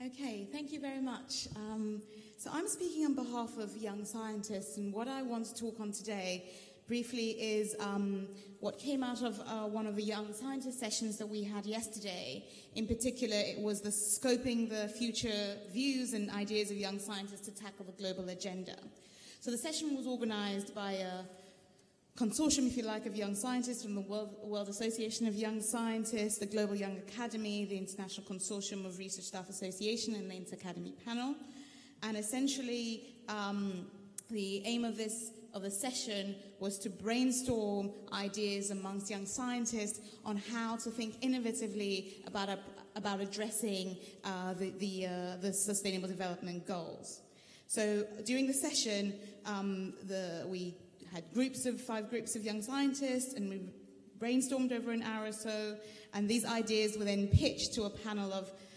Okay, thank you very much. So I'm speaking on behalf of young scientists, and what I want to talk on today briefly is what came out of one of the young scientist sessions that we had yesterday. In particular, it was the scoping the future views and ideas of young scientists to tackle the global agenda. So the session was organized by a consortium, if you like, of young scientists from the World Association of Young Scientists, the Global Young Academy, the International Consortium of Research Staff Association, and the Inter-Academy Panel. And essentially, the aim of the session was to brainstorm ideas amongst young scientists on how to think innovatively about addressing the Sustainable Development Goals. So during the session, we had 5 groups of young scientists, and we brainstormed over an hour or so, and these ideas were then pitched to a panel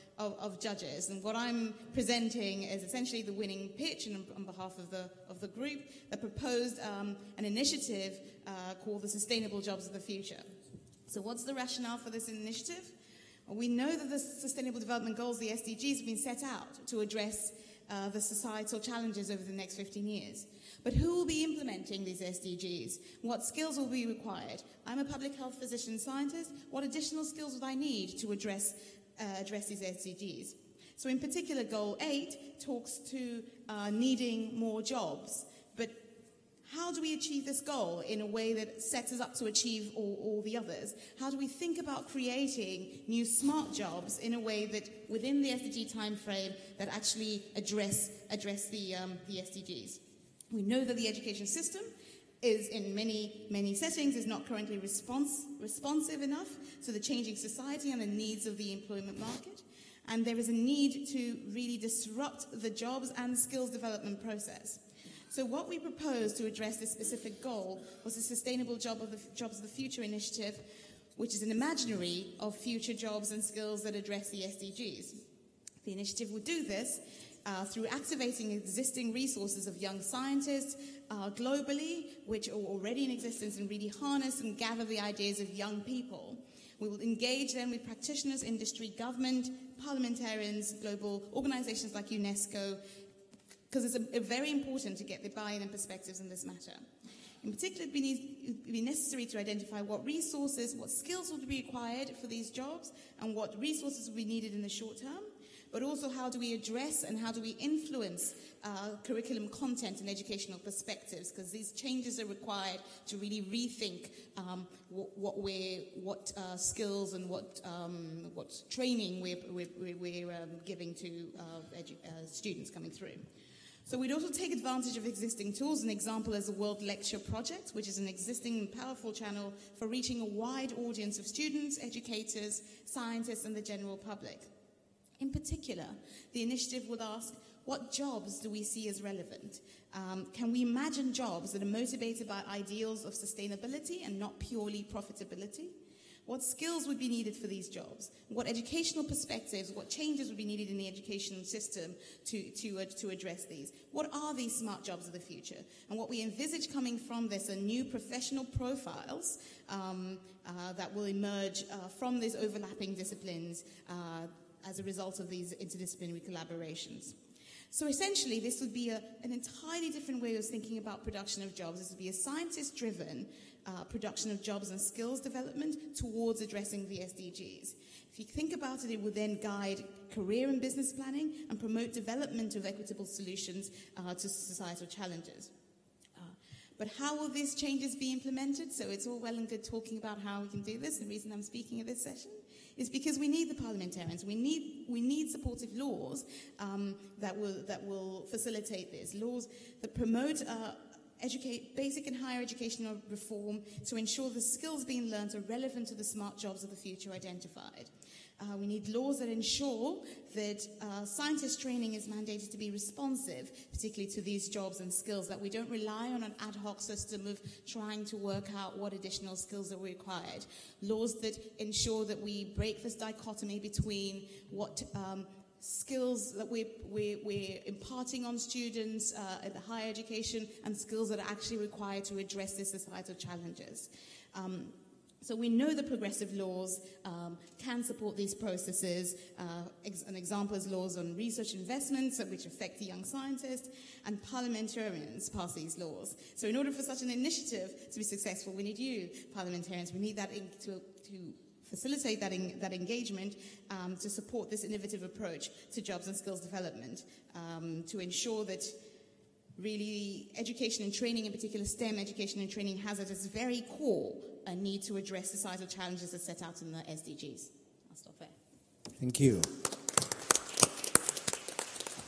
of judges. And what I'm presenting is essentially the winning pitch, and on behalf of the group that proposed an initiative called the Sustainable Jobs of the Future. So what's the rationale for this initiative? Well, we know that the Sustainable Development Goals, the SDGs, have been set out to address the societal challenges over the next 15 years. But who will be implementing these SDGs? What skills will be required? I'm a public health physician scientist. What additional skills would I need to address these SDGs? So in particular, Goal 8 talks to needing more jobs. But how do we achieve this goal in a way that sets us up to achieve all the others? How do we think about creating new smart jobs in a way that within the SDG timeframe that actually address the SDGs? We know that the education system is in many settings is not currently responsive enough to the changing society and the needs of the employment market. And there is a need to really disrupt the jobs and skills development process. So what we proposed to address this specific goal was the Sustainable Jobs of the Future initiative, which is an imaginary of future jobs and skills that address the SDGs. The initiative would do this through activating existing resources of young scientists globally, which are already in existence, and really harness and gather the ideas of young people. We will engage them with practitioners, industry, government, parliamentarians, global organizations like UNESCO, because it's very important to get the buy-in and perspectives on this matter. In particular, it would be necessary to identify what resources, what skills would be required for these jobs, and what resources would be needed in the short term. But also, how do we address and how do we influence curriculum content and educational perspectives? Because these changes are required to really rethink what skills and what training we're giving to students coming through. So we'd also take advantage of existing tools. An example is the World Lecture Project, which is an existing powerful channel for reaching a wide audience of students, educators, scientists, and the general public. In particular, the initiative would ask, what jobs do we see as relevant? Can we imagine jobs that are motivated by ideals of sustainability and not purely profitability? What skills would be needed for these jobs? What educational perspectives, what changes would be needed in the education system to address these? What are these smart jobs of the future? And what we envisage coming from this are new professional profiles that will emerge from these overlapping disciplines as a result of these interdisciplinary collaborations. So essentially, this would be an entirely different way of thinking about production of jobs. This would be a scientist-driven production of jobs and skills development towards addressing the SDGs. If you think about it, it would then guide career and business planning and promote development of equitable solutions to societal challenges. But how will these changes be implemented? So it's all well and good talking about how we can do this. The reason I'm speaking at this session is because we need the parliamentarians. We need supportive laws that will facilitate this. Laws that promote basic and higher educational reform to ensure the skills being learned are relevant to the smart jobs of the future identified. We need laws that ensure that scientist training is mandated to be responsive, particularly to these jobs and skills, that we don't rely on an ad hoc system of trying to work out what additional skills are required. Laws that ensure that we break this dichotomy between what skills that we're imparting on students at the higher education and skills that are actually required to address these societal challenges. So we know the progressive laws can support these processes. An example is laws on research investments, which affect the young scientists, and parliamentarians pass these laws. So in order for such an initiative to be successful, we need you, parliamentarians. We need that to facilitate that engagement, to support this innovative approach to jobs and skills development, to ensure that really education and training, in particular STEM education and training, has at its very core a need to address societal challenges as set out in the SDGs. I'll stop there. Thank you.